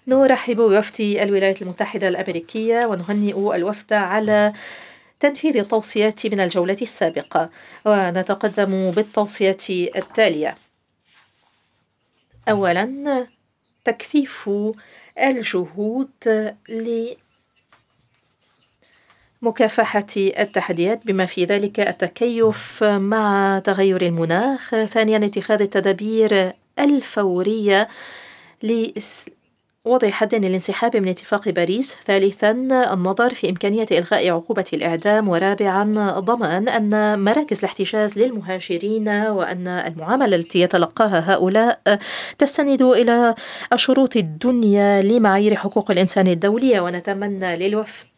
نرحب بوفد الولايات المتحدة الأمريكية ونهنئ الوفد على تنفيذ التوصيات من الجولة السابقة، ونتقدم بالتوصية التالية. أولا، تكثيف الجهود لمكافحة التحديات بما في ذلك التكيف مع تغير المناخ. ثانيا، اتخاذ التدابير الفورية وضع حد للانسحاب من اتفاق باريس. ثالثا، النظر في إمكانية إلغاء عقوبة الإعدام. ورابعا، ضمان أن مراكز الاحتجاز للمهاجرين وأن المعاملة التي يتلقاها هؤلاء تستند إلى الشروط الدنيا لمعايير حقوق الإنسان الدولية. ونتمنى للوفد